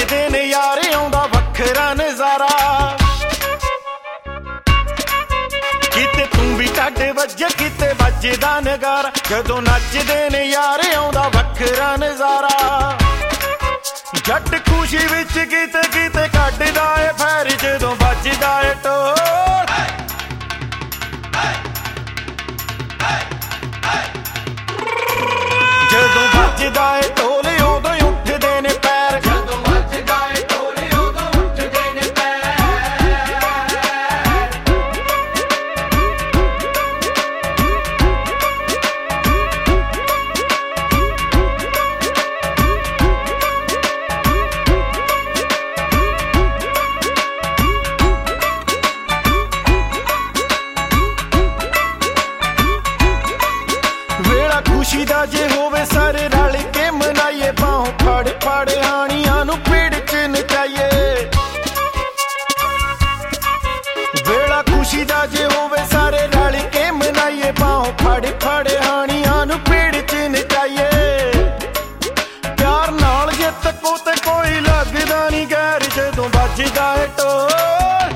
ਵੱਜਦੇ ਨੇ ਯਾਰ ਆਉਂਦਾ ਵੱਖਰਾ ਨਜ਼ਾਰਾ। ਕਿਤੇ ਤੂੰ ਵੀ ਢੱਡ ਵੱਜੇ ਕਿਤੇ ਵੱਜਦਾ ਨਗਾਰਾ, ਜਦੋਂ ਨੱਚਦੇ ਨੇ ਯਾਰ ਆਉਂਦਾ ਵੱਖਰਾ ਨਜ਼ਾਰਾ। ਜੱਟ ਖੁਸ਼ੀ ਵਿੱਚ ਕਿਤੇ ਕਿਤੇ ਕੱਢਦਾ ਏ ਫੈਰ ਜਦੋਂ ਵੱਜਦਾ ਏ ਢੋਲ। ਜਦੋਂ ਵੱਜਦਾ ਏ ਢੋਲ ਉਦੋਂ ਉੱਠਦੇ ਨੇ ਪੈਰ, ਜਦੋਂ ਵੱਜਦਾ ਏ ਢੋਲ ਉਦੋਂ ਉੱਠਦੇ ਨੇ ਪੈਰ। ਵੇਲਾ ਖੁਸ਼ੀ ਦਾ ਜੇ ਹੋਵੇ ਸਾਰੇ ਰਲ ਕੇ ਮਨਾਈਏ, ਬਾਹੋਂ ਫੜ ਫੜ ਹਾਣੀਆਂ ਨੂੰ ਪੀੜ ਚ ਨਚਾਈਏ। ਵੇਲਾ ਖੁਸ਼ੀ ਦਾ ਜੇ ਹੋਵੇ ਸਾਰੇ ਰਲ ਕੇ ਮਨਾਈਏ, ਬਾਹੋਂ ਫੜ ਫੜ ਹਾਣੀਆਂ ਨੂੰ ਪੀੜ ਚ ਨਚਾਈਏ। ਪਿਆਰ ਨਾਲ ਜੇ ਤੱਕੋ ਤੇ ਕੋਈ ਲੱਗਦਾ ਨਹੀਂ ਗੈਰ, ਜਦੋਂ ਵੱਜਦਾ ਏ ਢੋਲ।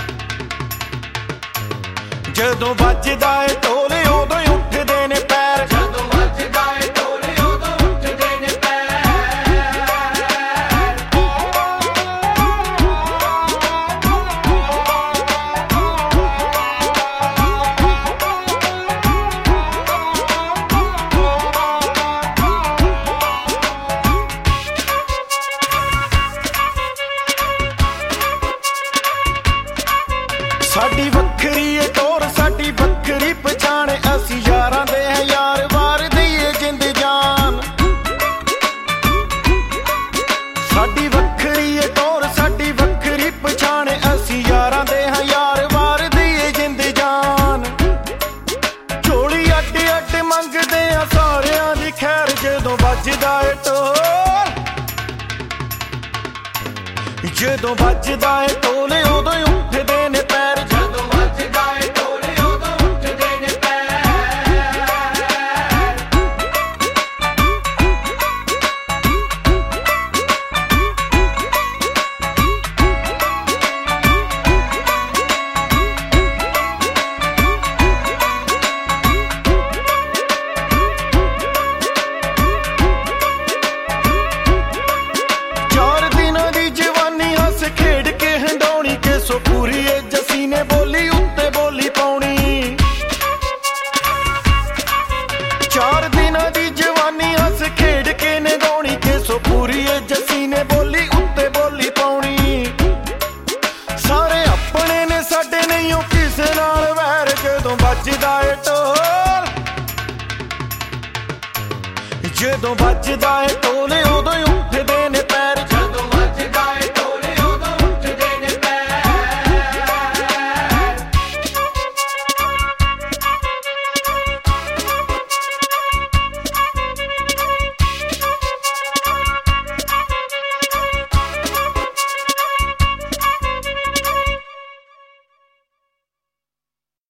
ਜਦੋਂ ਵੱਜਦਾ ਏ ਢੋਲ ਉਦੋਂ ਉੱਠਦੇ ਨੇ ਪੈਰ, ਜਦੋਂ ਵੱਜਦਾ ਏ ਢੋਲ ਉਦੋਂ ਉੱਠਦੇ ਨੇ ਪੈਰ। ਸਾਡੀ ਵੱਖਰੀ ਏ ਟੋਰ ਸਾਡੀ ਵੱਖਰੀ ਪਛਾਣ, ਅਸੀਂ ਯਾਰਾਂ ਦੇ ਹੈ ਯਾਰ ਵਾਰ ਦਈਏ ਜਿੰਦ ਜਾਨ। ਸਾਡੀ ਵੱਖਰੀ ਏ ਟੋਰ ਸਾਡੀ ਵੱਖਰੀ ਪਛਾਣ, ਅਸੀਂ ਯਾਰਾਂ ਦੇ ਹੈ ਯਾਰ ਵਾਰ ਦਈਏ ਜਿੰਦ ਜਾਨ। ਝੋਲੀ ਅੱਡ ਅੱਡ ਮੰਗਦੇ ਆ ਸਾਰਿਆਂ ਦੀ ਖੈਰ, ਜਦੋਂ ਵੱਜਦਾ ਏ ਢੋਲ। ਜਦੋਂ ਵੱਜਦਾ ਏ ਢੋਲ ਉਦੋਂ ਉੱਠਦੇ ਨੇ ਪੈਰ, ਜਦੋਂ ਵੱਜਦਾ ਏ ਢੋਲ ਉਦੋਂ ਉੱਠਦੇ ਨੇ ਪੈਰ। ਚਾਰ ਦਿਨਾਂ ਦੀ ਜਵਾਨੀ ਹੱਸ ਖੇਡ ਕੇ ਹੰਡਾਉਣੀ, ਕਿ ਸੋ ਪੂਰੀ ਏ ਜੱਸੀ ਨੇ ਬੋਲੀ ਉੱਤੇ ਬੋਲੀ ਪਾਉਣੀ। ਚਾਰ ਦਿਨਾਂ ਦੀ ਜਵਾਨੀ ਹੱਸ ਖੇਡ ਕੇ ਨਿਗਾਉਣੀ, ਕਿ ਸੋ ਪੂਰੀ ਏ ਜੱਸੀ ਨੇ ਬੋਲੀ ਉੱਤੇ ਬੋਲੀ ਪਾਉਣੀ। ਸਾਰੇ ਆਪਣੇ ਨੇ ਸਾਡੇ ਨਹੀਂ ਉਹ ਕਿਸੇ ਨਾਲ ਵੈਰ, ਜਦੋਂ ਵੱਜਦਾ ਏ ਢੋਲ। ਜਦੋਂ ਵੱਜਦਾ ਏ ਢੋਲ ਉਦੋਂ ਉੱਠਦੇ ਨੇ